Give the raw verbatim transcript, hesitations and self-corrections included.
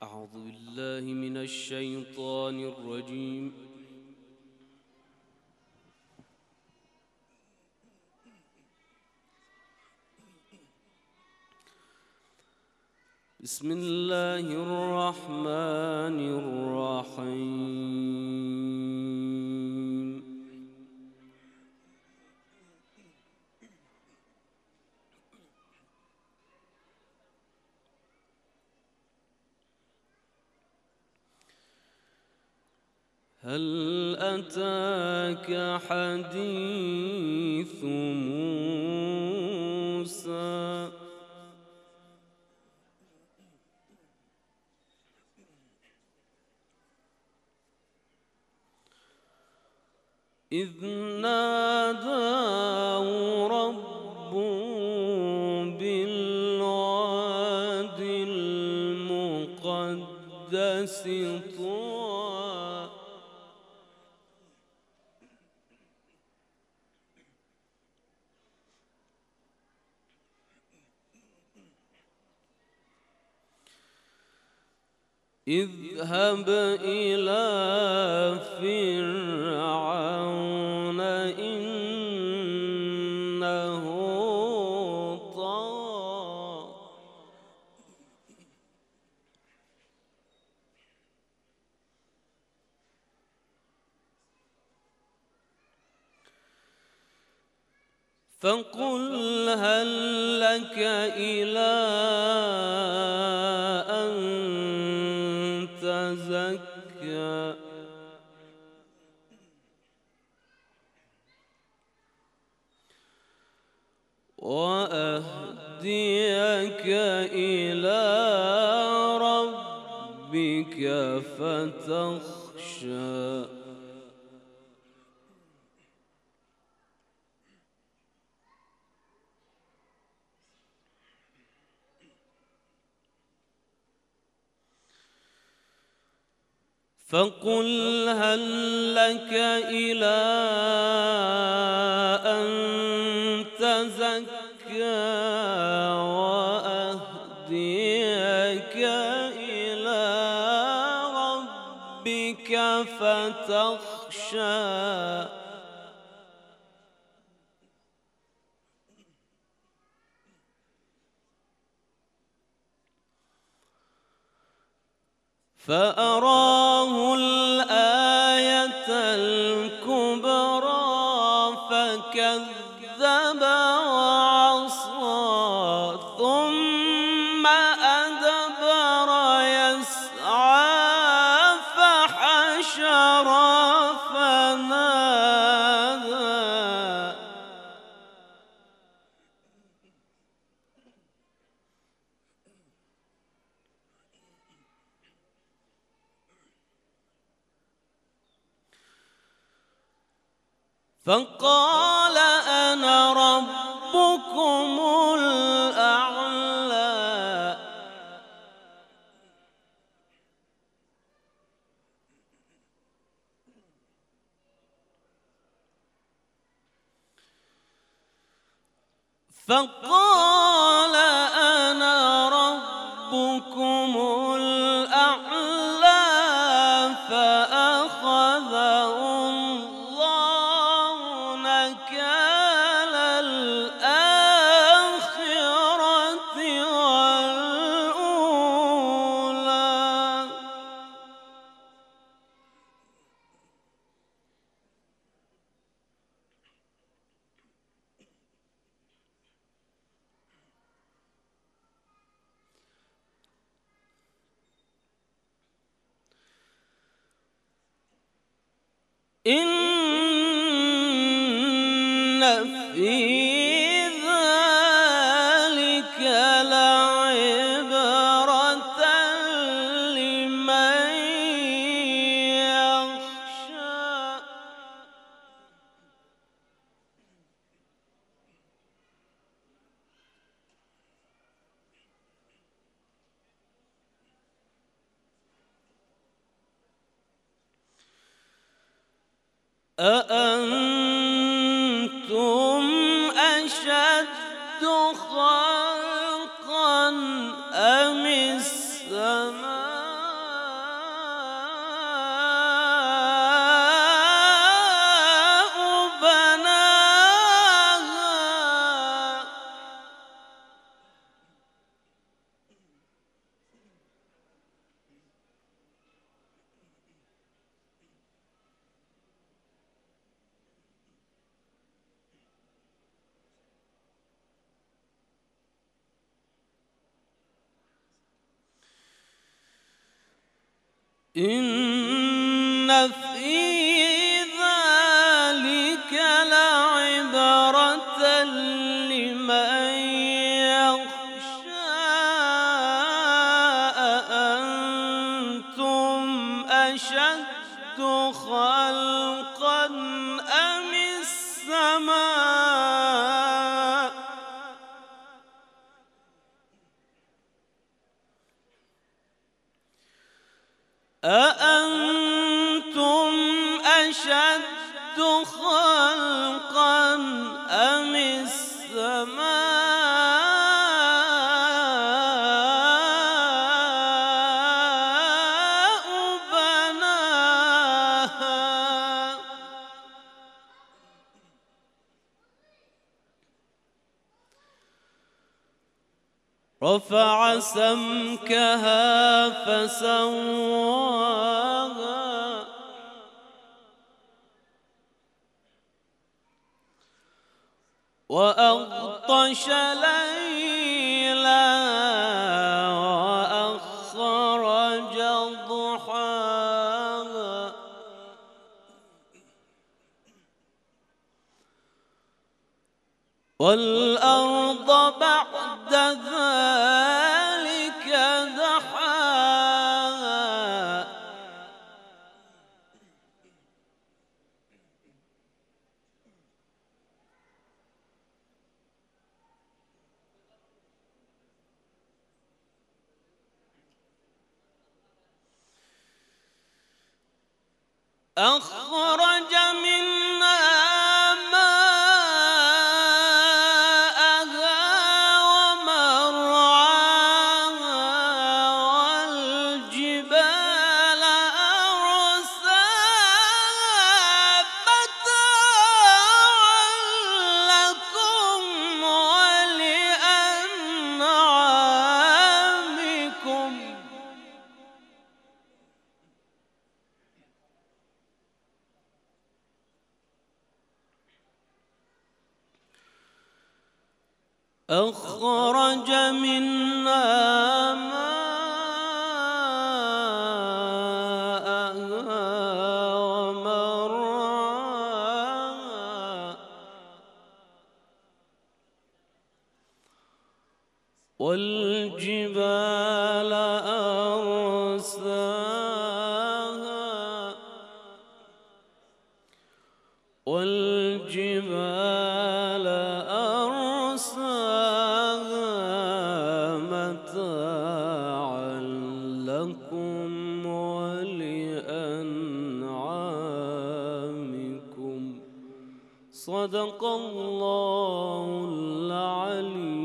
أعوذ بالله من الشيطان الرجيم. بسم الله الرحمن الرحيم. هل أتاك حديث موسى إذ ناداه ربه بالواد المقدس طوى اذهب إلى فرعون إنه طغى فقل هل لك إلى أن تزكى وأهديك إلى ربك فتخشى فقل هل لك إلى أن تزكى وأهديك إلى ربك فتخشى فأراه الآية الكبرى فكذب وعصى ثم أدبر يسعى فحشر فنادى فقال أنا ربكم الأعلى فقال أنا ربكم الأعلى فأخذه إن في ذلك لعبرة لمن يخشى أأنتم أشد خلقا أم السماء إن في ذلك لعبرة لمن يخشى أأنتم أشد خلقا أم السماء أأنتم أشد خلقا أم السماء بناها رفع سمكها فسواها وأغطش ليلها وأخرج ضحاها والأرض بعد ذلك دحاها أخرج منها ماءها ومرعاها والجبال أرساها متاعا لكم ولأنعامكم أخرج منها ماءها ومرعاها والجبال أرساها والجبال أرساها متاعا لكم ولأنعامكم صدق الله العلي